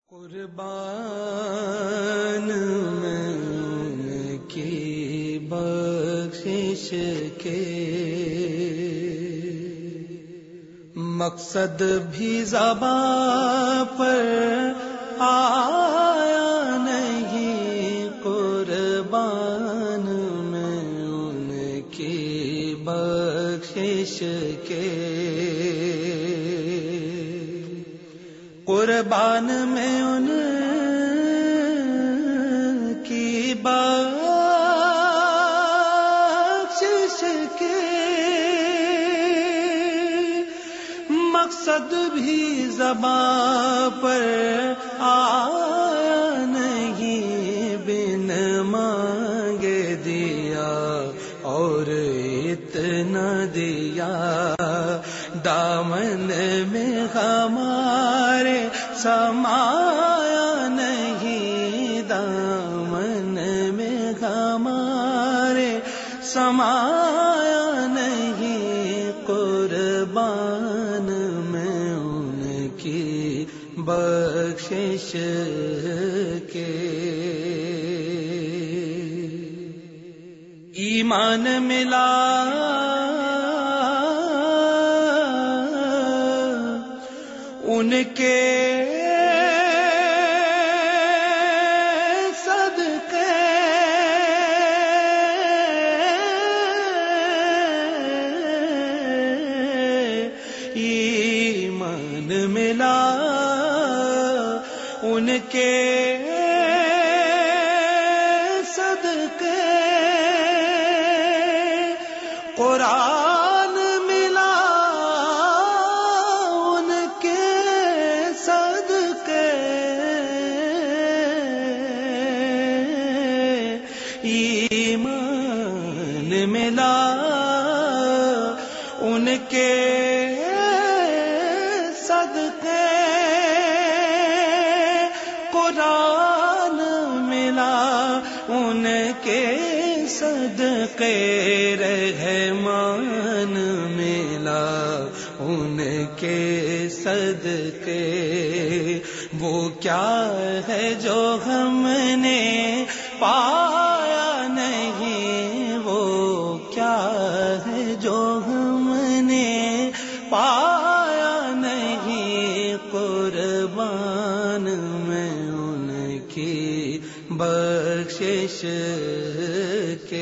قربان میں ان کی بخشش کے مقصد بھی زبان پر آیا نہیں، قربان میں ان کی بخشش کے قربان میں ان کی بخشش کے مقصد بھی زبان پر آیا نہیں، بن مانگے دیا اور اتنا دیا، دامن میں ہمارے سمایا نہیں، دامن میں ہمارے سمایا نہیں، قربان میں ان کی بخشش کے ایمان ملا ان کے صدقے، ایمان ملا ان کے صدقے، قرآن ملا ان کے صدقے، ایمان ملا ان کے صدقے، قرآن ملا ان کے صدقے، رحمان ملا ان کے صدقے، وہ کیا ہے جو ہم نے پایا نہیں، وہ کیا ہے جو ہم نے پایا نہیں، قربان میں ان کی بخشش کے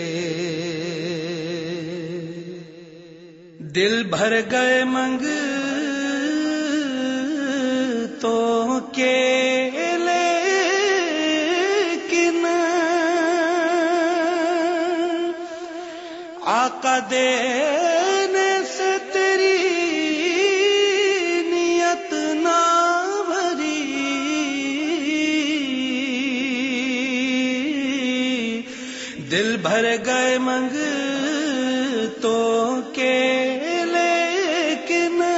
دل بھر گئے منگتوں کے لیکن آقا دینے سے تیری نیت نہ بھری، دل بھر گئے منگتوں کے لیکن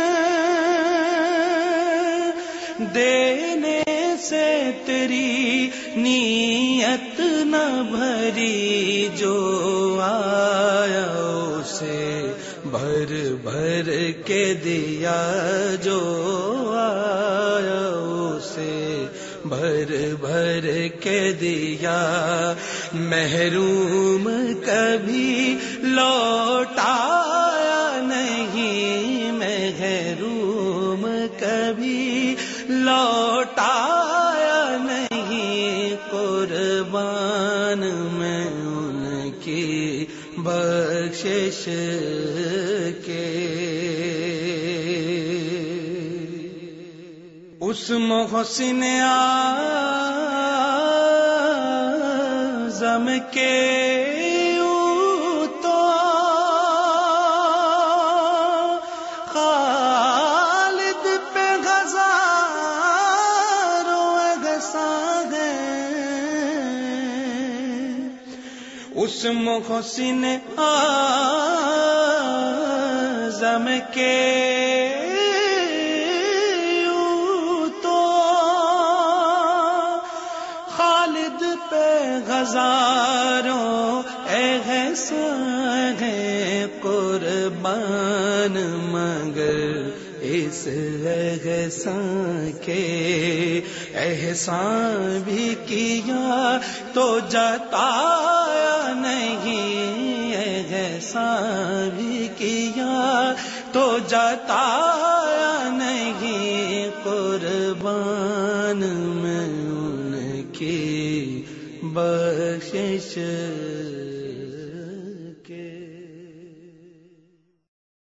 دینے سے تیری نیت نہ بھری، جو آیا اسے بھر بھر کے دیا، جو آیا اسے بھر بھر کے دیا، محروم کبھی لوٹایا نہیں، محروم کبھی لوٹایا نہیں، قربان میں ان کی بخشش کے اس محسن اعظم کے یوں تو خالد پہ ہزاروں احسان ہیں، اس محسن اعظم کے ہزاروں احسان ہے، قربان مگر اس احسان کے احسان بھی کیا تو جتایا نہیں، احسان بھی کیا تو جتایا نہیں، قربان میں ان کی بخشش